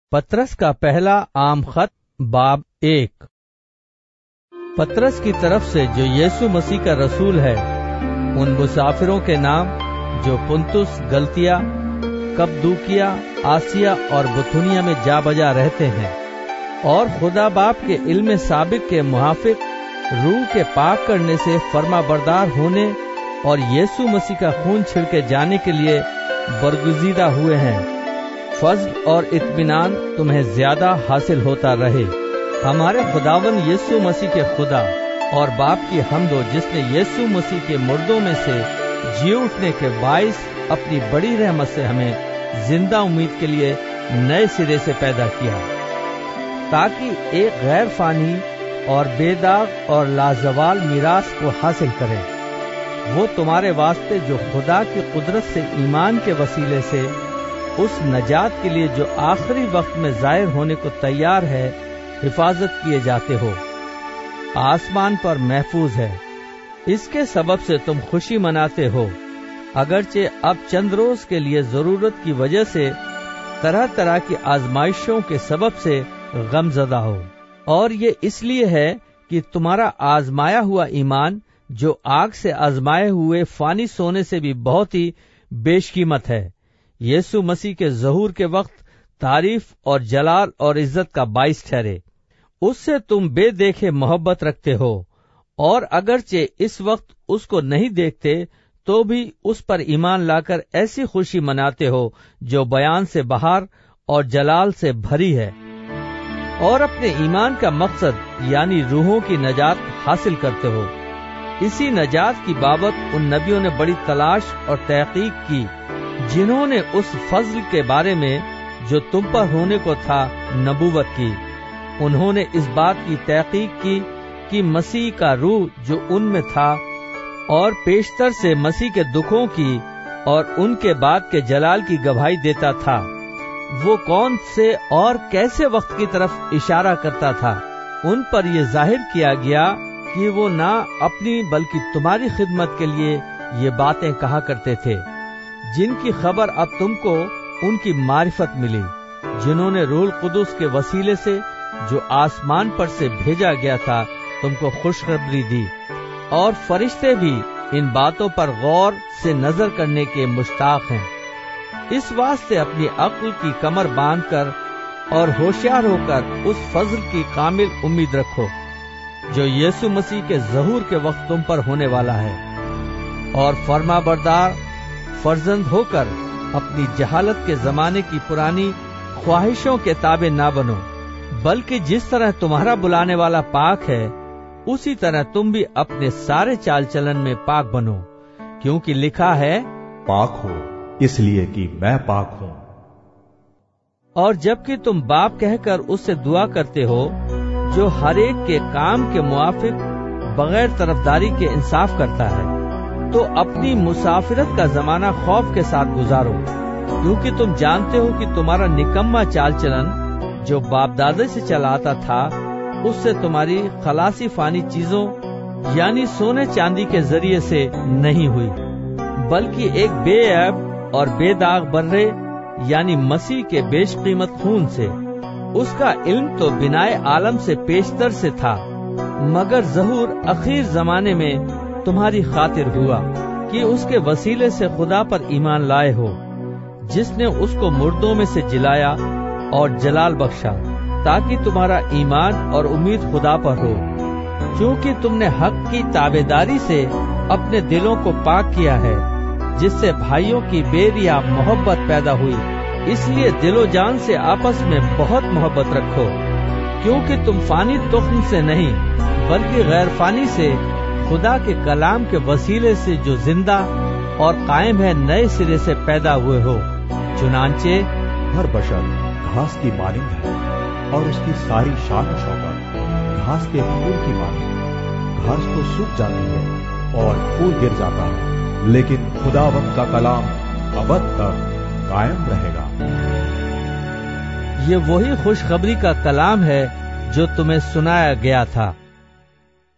پطرس کا پہلا عام خط باب 1۔ پطرس کی طرف سے جو یسوع مسیح کا رسول ہے، ان مسافروں کے نام جو پنتس، گلتیا، کپدوکیا، آسیا اور بتھونیا میں جا بجا رہتے ہیں، اور خدا باپ کے علم سابق کے موافق روح کے پاک کرنے سے فرما بردار ہونے اور یسوع مسیح کا خون چھڑکے جانے کے لیے برگزیدہ ہوئے ہیں، فضل اور اطمینان تمہیں زیادہ حاصل ہوتا رہے۔ ہمارے خداوند یسوع مسیح کے خدا اور باپ کی حمد ہو، جس نے یسوع مسیح کے مردوں میں سے جی اٹھنے کے باعث اپنی بڑی رحمت سے ہمیں زندہ امید کے لیے نئے سرے سے پیدا کیا، تاکہ ایک غیر فانی اور بے داغ اور لازوال میراث کو حاصل کریں۔ وہ تمہارے واسطے جو خدا کی قدرت سے ایمان کے وسیلے سے اس نجات کے لیے جو آخری وقت میں ظاہر ہونے کو تیار ہے حفاظت کیے جاتے ہو، آسمان پر محفوظ ہے۔ اس کے سبب سے تم خوشی مناتے ہو، اگرچہ اب چند روز کے لیے ضرورت کی وجہ سے طرح طرح کی آزمائشوں کے سبب سے غم زدہ ہو، اور یہ اس لیے ہے کہ تمہارا آزمایا ہوا ایمان جو آگ سے آزمائے ہوئے فانی سونے سے بھی بہت ہی بیش قیمت ہے، یسوع مسیح کے ظہور کے وقت تعریف اور جلال اور عزت کا باعث ٹھہرے۔ اس سے تم بے دیکھے محبت رکھتے ہو، اور اگرچہ اس وقت اس کو نہیں دیکھتے تو بھی اس پر ایمان لا کر ایسی خوشی مناتے ہو جو بیان سے باہر اور جلال سے بھری ہے، اور اپنے ایمان کا مقصد یعنی روحوں کی نجات حاصل کرتے ہو۔ اسی نجات کی بابت ان نبیوں نے بڑی تلاش اور تحقیق کی جنہوں نے اس فضل کے بارے میں جو تم پر ہونے کو تھا نبوت کی۔ انہوں نے اس بات کی تحقیق کی کہ مسیح کا روح جو ان میں تھا اور پیشتر سے مسیح کے دکھوں کی اور ان کے بعد کے جلال کی گواہی دیتا تھا، وہ کون سے اور کیسے وقت کی طرف اشارہ کرتا تھا۔ ان پر یہ ظاہر کیا گیا کہ وہ نہ اپنی بلکہ تمہاری خدمت کے لیے یہ باتیں کہا کرتے تھے، جن کی خبر اب تم کو ان کی معرفت ملی، جنہوں نے روح القدس کے وسیلے سے جو آسمان پر سے بھیجا گیا تھا تم کو خوشخبری دی، اور فرشتے بھی ان باتوں پر غور سے نظر کرنے کے مشتاق ہیں۔ اس واسطے اپنی عقل کی کمر باندھ کر اور ہوشیار ہو کر اس فضل کی کامل امید رکھو جو یسوع مسیح کے ظہور کے وقت تم پر ہونے والا ہے، اور فرما بردار فرزند ہو کر اپنی جہالت کے زمانے کی پرانی خواہشوں کے تابع نہ بنو، بلکہ جس طرح تمہارا بلانے والا پاک ہے اسی طرح تم بھی اپنے سارے چال چلن میں پاک بنو، کیونکہ لکھا ہے، پاک ہو اس لیے کہ میں پاک ہوں۔ اور جبکہ تم باپ کہہ کر اس سے دعا کرتے ہو جو ہر ایک کے کام کے موافق بغیر طرفداری کے انصاف کرتا ہے، تو اپنی مسافرت کا زمانہ خوف کے ساتھ گزارو، کیونکہ تم جانتے ہو کہ تمہارا نکما چال چلن جو باپ دادے سے چلا آتا تھا، اس سے تمہاری خلاصی فانی چیزوں یعنی سونے چاندی کے ذریعے سے نہیں ہوئی، بلکہ ایک بے عیب اور بے داغ برے یعنی مسیح کے بیش قیمت خون سے۔ اس کا علم تو بنائے عالم سے پیشتر سے تھا، مگر ظہور اخیر زمانے میں تمہاری خاطر ہوا کہ اس کے وسیلے سے خدا پر ایمان لائے ہو، جس نے اس کو مردوں میں سے جلایا اور جلال بخشا، تاکہ تمہارا ایمان اور امید خدا پر ہو، چونکہ تم نے حق کی تابعداری سے اپنے دلوں کو پاک کیا ہے، جس سے بھائیوں کی بے ریا محبت پیدا ہوئی۔ اس لیے دل و جان سے آپس میں بہت محبت رکھو، کیونکہ تم فانی تخم سے نہیں بلکہ غیر فانی سے خدا کے کلام کے وسیلے سے جو زندہ اور قائم ہے نئے سرے سے پیدا ہوئے ہو۔ چنانچہ ہر بشر گھاس کی مانند ہے، اور اس کی ساری شان و شوکت گھاس کے پھول کی مانند۔ گھاس تو سوکھ جاتی ہے اور پھول گر جاتا ہے، لیکن خداوند کا کلام ابد تک قائم رہے گا۔ یہ وہی خوشخبری کا کلام ہے جو تمہیں سنایا گیا تھا۔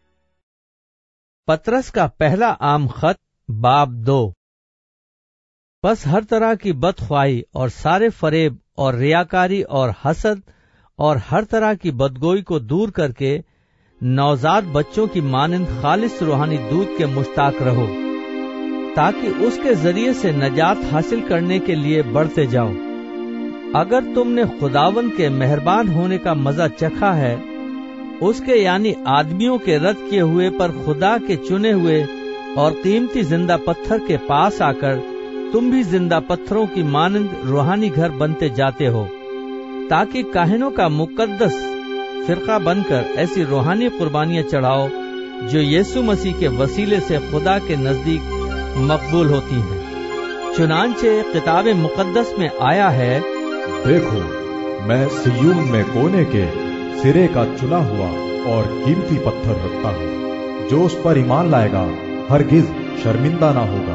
پطرس کا پہلا عام خط باب 2۔ بس ہر طرح کی بدخواہی اور سارے فریب اور ریاکاری اور حسد اور ہر طرح کی بدگوئی کو دور کر کے نوزاد بچوں کی مانند خالص روحانی دودھ کے مشتاق رہو، تاکہ اس کے ذریعے سے نجات حاصل کرنے کے لیے بڑھتے جاؤ۔ اگر تم نے خداوند کے مہربان ہونے کا مزہ چکھا ہے، اس کے یعنی آدمیوں کے رد کیے ہوئے پر خدا کے چنے ہوئے اور قیمتی زندہ پتھر کے پاس آ کر تم بھی زندہ پتھروں کی مانند روحانی گھر بنتے جاتے ہو، تاکہ کاہنوں کا مقدس فرقہ بن کر ایسی روحانی قربانیاں چڑھاؤ جو یسوع مسیح کے وسیلے سے خدا کے نزدیک مقبول ہوتی ہیں۔ چنانچہ کتاب مقدس میں آیا ہے، دیکھو میں سیون میں کونے کے سرے کا چنا ہوا اور قیمتی پتھر رکھتا ہوں، جو اس پر ایمان لائے گا ہرگز شرمندہ نہ ہوگا۔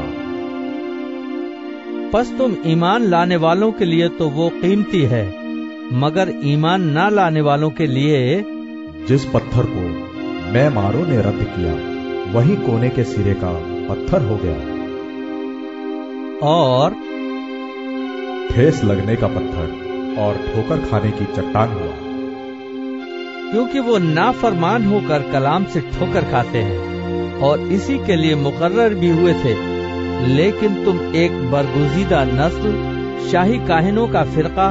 پس تم ایمان لانے والوں کے لیے تو وہ قیمتی ہے، مگر ایمان نہ لانے والوں کے لیے جس پتھر کو معماروں نے رد کیا وہی کونے کے سرے کا پتھر ہو گیا اور ٹھیس لگنے کا پتھر اور ٹھوکر کھانے کی چٹان ہوا، کیونکہ وہ نافرمان ہو کر کلام سے ٹھوکر کھاتے ہیں اور اسی کے لیے مقرر بھی ہوئے تھے۔ لیکن تم ایک برگزیدہ نسل، شاہی کاہنوں کا فرقہ،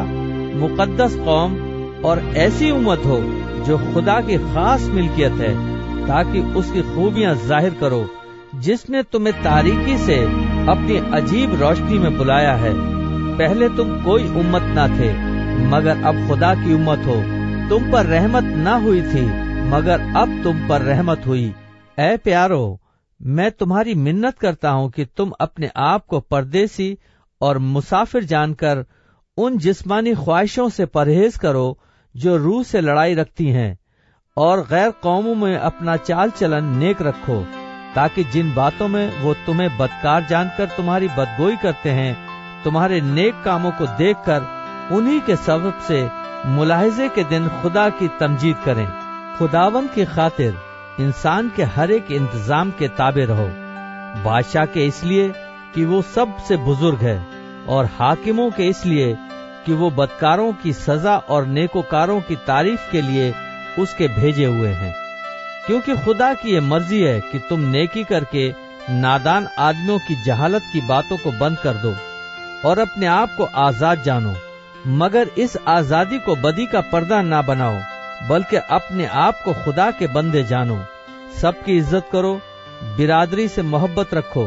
مقدس قوم اور ایسی امت ہو جو خدا کی خاص ملکیت ہے، تاکہ اس کی خوبیاں ظاہر کرو جس نے تمہیں تاریکی سے اپنی عجیب روشنی میں بلایا ہے۔ پہلے تم کوئی امت نہ تھے، مگر اب خدا کی امت ہو۔ تم پر رحمت نہ ہوئی تھی، مگر اب تم پر رحمت ہوئی۔ اے پیارو، میں تمہاری منت کرتا ہوں کہ تم اپنے آپ کو پردیسی اور مسافر جان کر ان جسمانی خواہشوں سے پرہیز کرو جو روح سے لڑائی رکھتی ہیں، اور غیر قوموں میں اپنا چال چلن نیک رکھو، تاکہ جن باتوں میں وہ تمہیں بدکار جان کر تمہاری بدگوئی کرتے ہیں، تمہارے نیک کاموں کو دیکھ کر انہی کے سبب سے ملاحظے کے دن خدا کی تمجید کریں۔ خداوند کی خاطر انسان کے ہر ایک انتظام کے تابع رہو، بادشاہ کے اس لیے کہ وہ سب سے بزرگ ہے، اور حاکموں کے اس لیے کہ وہ بدکاروں کی سزا اور نیکوکاروں کی تعریف کے لیے اس کے بھیجے ہوئے ہیں۔ کیونکہ خدا کی یہ مرضی ہے کہ تم نیکی کر کے نادان آدمیوں کی جہالت کی باتوں کو بند کر دو اور اپنے آپ کو آزاد جانو، مگر اس آزادی کو بدی کا پردہ نہ بناؤ، بلکہ اپنے آپ کو خدا کے بندے جانو۔ سب کی عزت کرو، برادری سے محبت رکھو،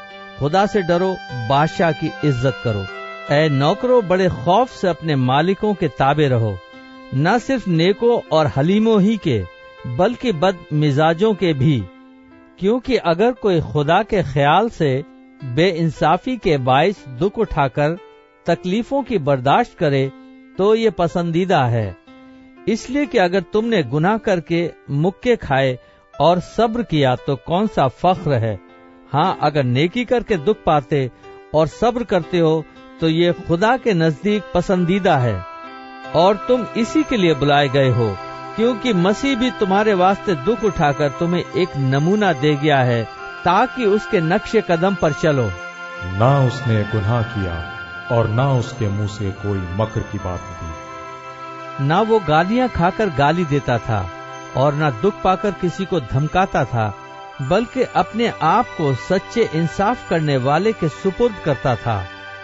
خدا سے ڈرو، بادشاہ کی عزت کرو۔ اے نوکرو، بڑے خوف سے اپنے مالکوں کے تابع رہو، نہ صرف نیکوں اور حلیموں ہی کے بلکہ بد مزاجوں کے بھی، کیونکہ اگر کوئی خدا کے خیال سے بے انصافی کے باعث دکھ اٹھا کر تکلیفوں کی برداشت کرے تو یہ پسندیدہ ہے۔ اس لیے کہ اگر تم نے گناہ کر کے مکے کھائے اور صبر کیا تو کون سا فخر ہے؟ ہاں، اگر نیکی کر کے دکھ پاتے اور صبر کرتے ہو تو یہ خدا کے نزدیک پسندیدہ ہے، اور تم اسی کے لیے بلائے گئے ہو، کیونکہ مسیح بھی تمہارے واسطے دکھ اٹھا کر تمہیں ایک نمونہ دے گیا ہے تاکہ اس کے نقش قدم پر چلو۔ نہ اس نے گناہ کیا اور نہ اس کے منہ سے کوئی مکر کی بات نکلی۔ نہ وہ گالیاں کھا کر گالی دیتا تھا اور نہ دکھ پا کر کسی کو دھمکاتا تھا، بلکہ اپنے آپ کو سچے انصاف کرنے والے کے سپرد کرتا تھا۔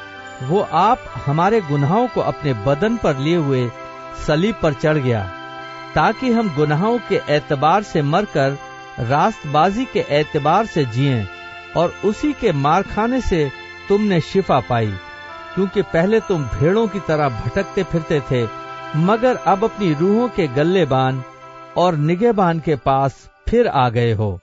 وہ آپ ہمارے گناہوں کو اپنے بدن پر لیے ہوئے صلیب پر چڑھ گیا، تاکہ ہم گناہوں کے اعتبار سے مر کر راست بازی کے اعتبار سے جئیں، اور اسی کے مار کھانے سے تم نے شفا پائی، کیونکہ پہلے تم بھیڑوں کی طرح بھٹکتے پھرتے تھے، مگر اب اپنی روحوں کے گلے بان اور نگہبان کے پاس پھر آ گئے ہو۔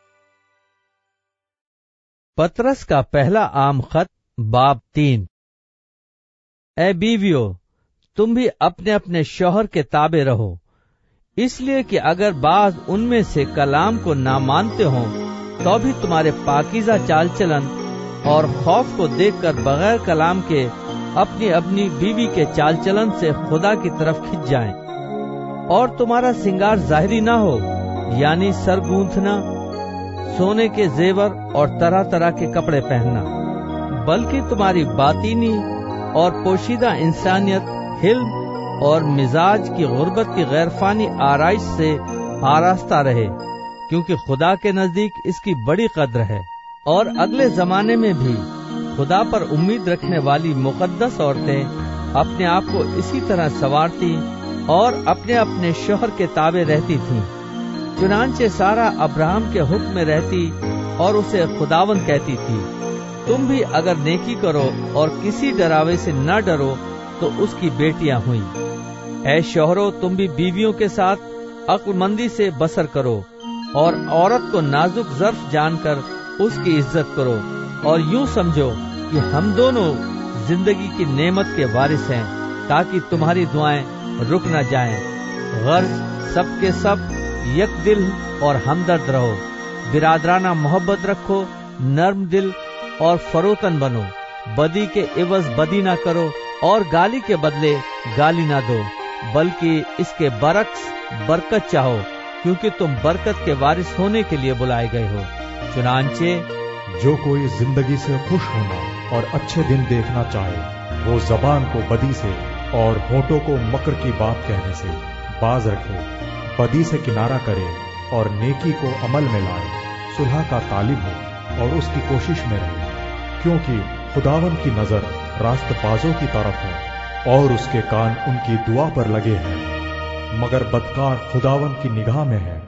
پطرس کا پہلا عام خط، باب 3۔ اے بیویو، تم بھی اپنے اپنے شوہر کے تابع رہو، اس لیے کہ اگر بعض ان میں سے کلام کو نہ مانتے ہوں تو بھی تمہارے پاکیزہ چال چلن اور خوف کو دیکھ کر بغیر کلام کے اپنی اپنی بیوی کے چال چلن سے خدا کی طرف کھنچ جائیں، اور تمہارا سنگار ظاہری نہ ہو، یعنی سر گونتھنا، سونے کے زیور اور طرح طرح کے کپڑے پہننا، بلکہ تمہاری باطینی اور پوشیدہ انسانیت حلم اور مزاج کی غربت کی غیر فانی آرائش سے آراستہ رہے، کیونکہ خدا کے نزدیک اس کی بڑی قدر ہے۔ اور اگلے زمانے میں بھی خدا پر امید رکھنے والی مقدس عورتیں اپنے آپ کو اسی طرح سنوارتی اور اپنے اپنے شوہر کے تابع رہتی تھیں۔ چنانچہ سارا ابراہم کے حکم میں رہتی اور اسے خداوند کہتی تھی۔ تم بھی اگر نیکی کرو اور کسی ڈراوے سے نہ ڈرو تو اس کی بیٹیاں ہوئیں۔ اے شوہرو، تم بھی بیویوں کے ساتھ عقل مندی سے بسر کرو اور عورت کو نازک ظرف جان کر اس کی عزت کرو، اور یوں سمجھو کہ ہم دونوں زندگی کی نعمت کے وارث ہیں، تاکہ تمہاری دعائیں رک نہ جائیں۔ غرض سب کے سب یک دل اور ہمدرد رہو، برادرانہ محبت رکھو، نرم دل اور فروتن بنو، بدی کے عوض بدی نہ کرو اور گالی کے بدلے گالی نہ دو، بلکہ اس کے برعکس برکت چاہو، کیونکہ تم برکت کے وارث ہونے کے لیے بلائے گئے ہو۔ چنانچہ جو کوئی زندگی سے خوش ہونا اور اچھے دن دیکھنا چاہے، وہ زبان کو بدی سے اور ہونٹوں کو مکر کی بات کہنے سے باز رکھے، بدی سے کنارہ کرے اور نیکی کو عمل میں لائے، صلح کا طالب ہو اور اس کی کوشش میں رہے، کیونکہ خداوند کی نظر راست بازوں کی طرف ہے اور اس کے کان ان کی دعا پر لگے ہیں، مگر بدکار خداوند کی نگاہ میں ہے۔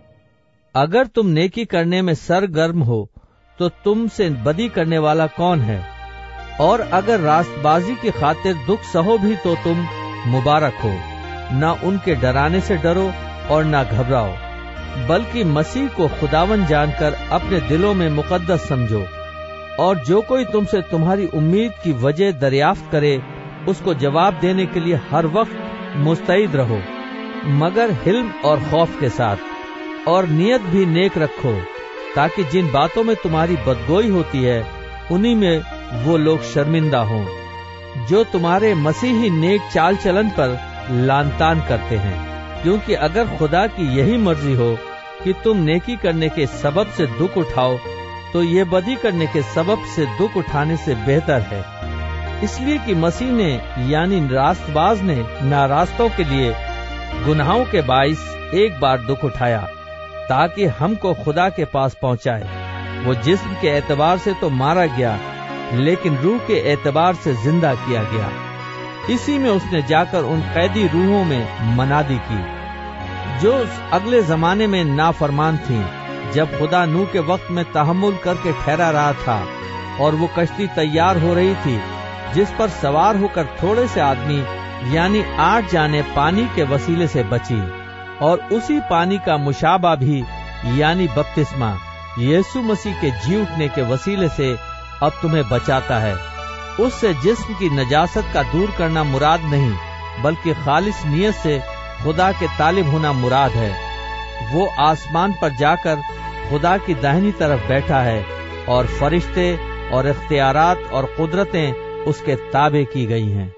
اگر تم نیکی کرنے میں سرگرم ہو تو تم سے بدی کرنے والا کون ہے؟ اور اگر راست بازی کی خاطر دکھ سہو بھی تو تم مبارک ہو، نہ ان کے ڈرانے سے ڈرو اور نہ گھبراؤ، بلکہ مسیح کو خداوند جان کر اپنے دلوں میں مقدس سمجھو، اور جو کوئی تم سے تمہاری امید کی وجہ دریافت کرے اس کو جواب دینے کے لیے ہر وقت مستعد رہو، مگر حلم اور خوف کے ساتھ، اور نیت بھی نیک رکھو، تاکہ جن باتوں میں تمہاری بدگوئی ہوتی ہے انہی میں وہ لوگ شرمندہ ہوں جو تمہارے مسیحی نیک چال چلن پر لان تان کرتے ہیں۔ کیونکہ اگر خدا کی یہی مرضی ہو کہ تم نیکی کرنے کے سبب سے دکھ اٹھاؤ تو یہ بدی کرنے کے سبب سے دکھ اٹھانے سے بہتر ہے، اس لیے کہ مسیح نے یعنی راست باز نے ناراستوں کے لیے گناہوں کے باعث ایک بار دکھ اٹھایا تاکہ ہم کو خدا کے پاس پہنچائے۔ وہ جسم کے اعتبار سے تو مارا گیا لیکن روح کے اعتبار سے زندہ کیا گیا۔ اسی میں اس نے جا کر ان قیدی روحوں میں منادی کی جو اگلے زمانے میں نافرمان تھیں، جب خدا نوح کے وقت میں تحمل کر کے ٹھہرا رہا تھا اور وہ کشتی تیار ہو رہی تھی جس پر سوار ہو کر تھوڑے سے آدمی یعنی 8 جانیں پانی کے وسیلے سے بچی، اور اسی پانی کا مشابہ بھی یعنی بپتسمہ یسوع مسیح کے جی اٹھنے کے وسیلے سے اب تمہیں بچاتا ہے۔ اس سے جسم کی نجاست کا دور کرنا مراد نہیں، بلکہ خالص نیت سے خدا کے طالب ہونا مراد ہے۔ وہ آسمان پر جا کر خدا کی داہنی طرف بیٹھا ہے اور فرشتے اور اختیارات اور قدرتیں اس کے تابع کی گئی ہیں۔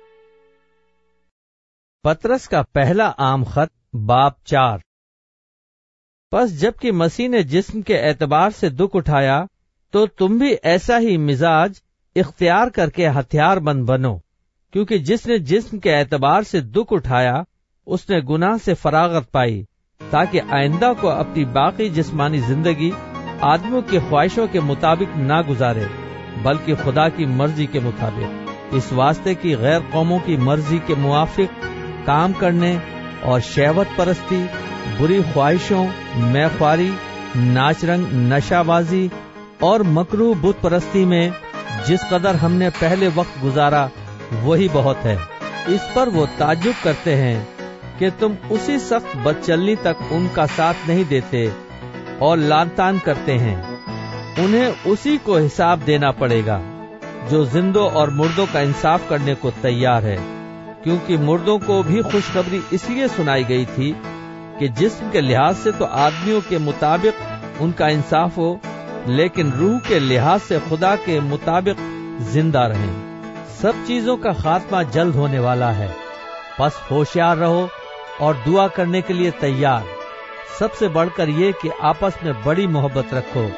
پطرس کا پہلا عام خط باب 4۔ پس جبکہ مسیح نے جسم کے اعتبار سے دکھ اٹھایا تو تم بھی ایسا ہی مزاج اختیار کر کے ہتھیار بند بنو، کیونکہ جس نے جسم کے اعتبار سے دکھ اٹھایا اس نے گناہ سے فراغت پائی، تاکہ آئندہ کو اپنی باقی جسمانی زندگی آدمیوں کی خواہشوں کے مطابق نہ گزارے بلکہ خدا کی مرضی کے مطابق، اس واسطے کی غیر قوموں کی مرضی کے موافق کام کرنے اور شہوت پرستی، بری خواہشوں، مے خواری، ناچ رنگ، نشہ بازی اور مکروہ بت پرستی میں جس قدر ہم نے پہلے وقت گزارا وہی بہت ہے۔ اس پر وہ تعجب کرتے ہیں کہ تم اسی سخت بدچلنی تک ان کا ساتھ نہیں دیتے اور لان تان کرتے ہیں۔ انہیں اسی کو حساب دینا پڑے گا جو زندوں اور مردوں کا انصاف کرنے کو تیار ہے، کیونکہ مردوں کو بھی خوشخبری اس لیے سنائی گئی تھی کہ جسم کے لحاظ سے تو آدمیوں کے مطابق ان کا انصاف ہو، لیکن روح کے لحاظ سے خدا کے مطابق زندہ رہیں۔ سب چیزوں کا خاتمہ جلد ہونے والا ہے، پس ہوشیار رہو اور دعا کرنے کے لیے تیار، سب سے بڑھ کر یہ کہ آپس میں بڑی محبت رکھو،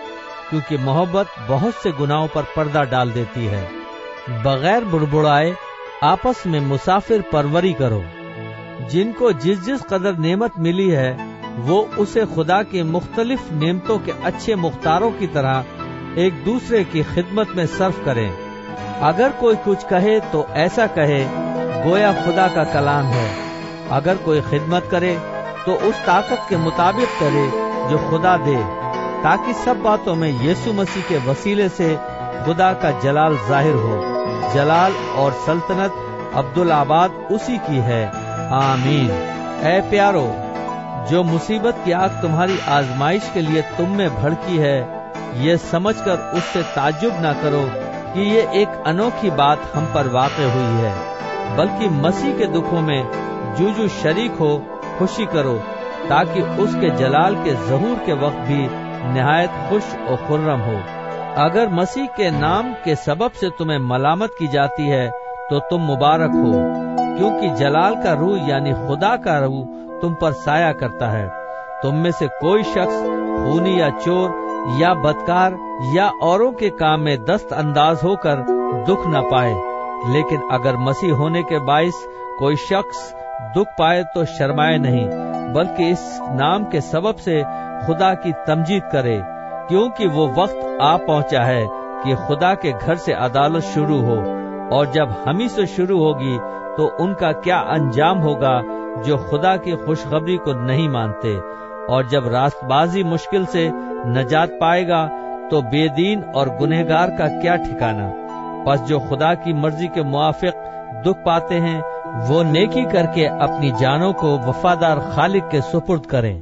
کیونکہ محبت بہت سے گناہوں پر پردہ ڈال دیتی ہے۔ بغیر بڑبڑائے آپس میں مسافر پروری کرو۔ جن کو جس قدر نعمت ملی ہے وہ اسے خدا کی مختلف نعمتوں کے اچھے مختاروں کی طرح ایک دوسرے کی خدمت میں صرف کریں۔ اگر کوئی کچھ کہے تو ایسا کہے گویا خدا کا کلام ہے۔ اگر کوئی خدمت کرے تو اس طاقت کے مطابق کرے جو خدا دے، تاکہ سب باتوں میں یسوع مسیح کے وسیلے سے خدا کا جلال ظاہر ہو۔ جلال اور سلطنت عبدالآباد اسی کی ہے، آمین۔ اے پیارو، جو مصیبت کی آگ تمہاری آزمائش کے لیے تم میں بھڑکی ہے، یہ سمجھ کر اس سے تعجب نہ کرو کہ یہ ایک انوکھی بات ہم پر واقع ہوئی ہے، بلکہ مسیح کے دکھوں میں جو شریک ہو خوشی کرو، تاکہ اس کے جلال کے ظہور کے وقت بھی نہایت خوش و خرم ہو۔ اگر مسیح کے نام کے سبب سے تمہیں ملامت کی جاتی ہے تو تم مبارک ہو، کیونکہ جلال کا روح یعنی خدا کا روح تم پر سایہ کرتا ہے۔ تم میں سے کوئی شخص خونی یا چور یا بدکار یا اوروں کے کام میں دست انداز ہو کر دکھ نہ پائے، لیکن اگر مسیح ہونے کے باعث کوئی شخص دکھ پائے تو شرمائے نہیں، بلکہ اس نام کے سبب سے خدا کی تمجید کرے، کیونکہ وہ وقت آ پہنچا ہے کہ خدا کے گھر سے عدالت شروع ہو، اور جب ہم ہی سے شروع ہوگی تو ان کا کیا انجام ہوگا جو خدا کی خوشخبری کو نہیں مانتے۔ اور جب راست بازی مشکل سے نجات پائے گا تو بے دین اور گنہگار کا کیا ٹھکانہ۔ پس جو خدا کی مرضی کے موافق دکھ پاتے ہیں وہ نیکی کر کے اپنی جانوں کو وفادار خالق کے سپرد کریں۔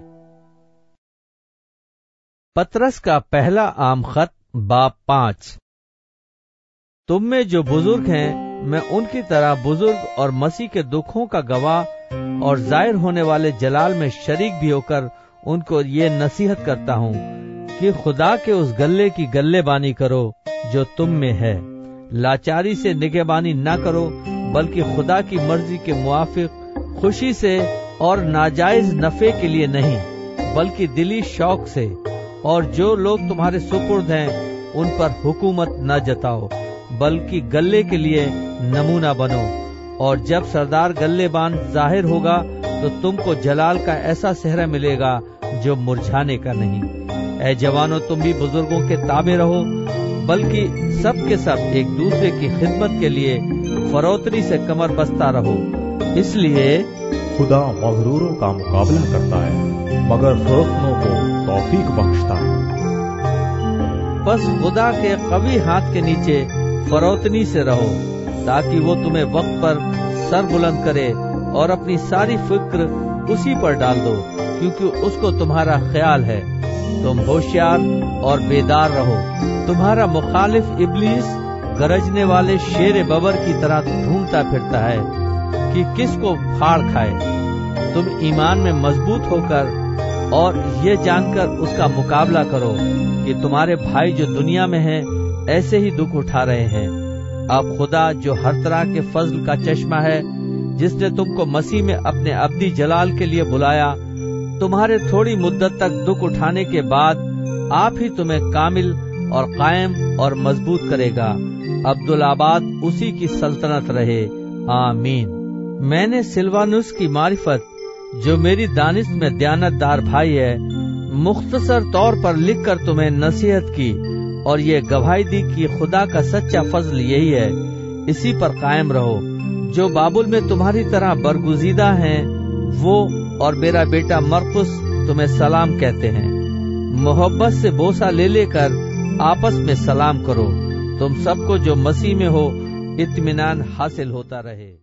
پطرس کا پہلا عام خط باب 5۔ تم میں جو بزرگ ہیں میں ان کی طرح بزرگ اور مسیح کے دکھوں کا گواہ اور ظاہر ہونے والے جلال میں شریک بھی ہو کر ان کو یہ نصیحت کرتا ہوں کہ خدا کے اس گلے کی گلے بانی کرو جو تم میں ہے۔ لاچاری سے نگہبانی نہ کرو، بلکہ خدا کی مرضی کے موافق خوشی سے اور ناجائز نفع کے لیے نہیں، بلکہ دلی شوق سے۔ اور جو لوگ تمہارے سپرد ہیں ان پر حکومت نہ جتاؤ، بلکہ گلے کے لیے نمونہ بنو۔ اور جب سردار گلے بان ظاہر ہوگا تو تم کو جلال کا ایسا صحرا ملے گا جو مرجھانے کا نہیں۔ اے جوانو، تم بھی بزرگوں کے تابع رہو، بلکہ سب کے سب ایک دوسرے کی خدمت کے لیے فروتنی سے کمر بستہ رہو۔ اس لیے خدا مغروروں کا مقابلہ کرتا ہے مگر فروتنوں کو توفیق بخشتا ہے۔ بس خدا کے قوی ہاتھ کے نیچے فروتنی سے رہو، تاکہ وہ تمہیں وقت پر سر بلند کرے، اور اپنی ساری فکر اسی پر ڈال دو، کیونکہ اس کو تمہارا خیال ہے۔ تم ہوشیار اور بیدار رہو۔ تمہارا مخالف ابلیس گرجنے والے شیر ببر کی طرح ڈھونڈتا پھرتا ہے کہ کس کو پھاڑ کھائے۔ تم ایمان میں مضبوط ہو کر اور یہ جان کر اس کا مقابلہ کرو کہ تمہارے بھائی جو دنیا میں ہیں ایسے ہی دکھ اٹھا رہے ہیں۔ اب خدا جو ہر طرح کے فضل کا چشمہ ہے، جس نے تم کو مسیح میں اپنے ابدی جلال کے لیے بلایا، تمہارے تھوڑی مدت تک دکھ اٹھانے کے بعد آپ ہی تمہیں کامل اور قائم اور مضبوط کرے گا۔ عبدالآباد اسی کی سلطنت رہے، آمین۔ میں نے سلوانوس کی معرفت، جو میری دانش میں دیانت دار بھائی ہے، مختصر طور پر لکھ کر تمہیں نصیحت کی، اور یہ گواہی دی کہ خدا کا سچا فضل یہی ہے، اسی پر قائم رہو۔ جو بابل میں تمہاری طرح برگزیدہ ہیں وہ اور میرا بیٹا مرقس تمہیں سلام کہتے ہیں۔ محبت سے بوسہ لے لے کر آپس میں سلام کرو۔ تم سب کو جو مسیح میں ہو اطمینان حاصل ہوتا رہے۔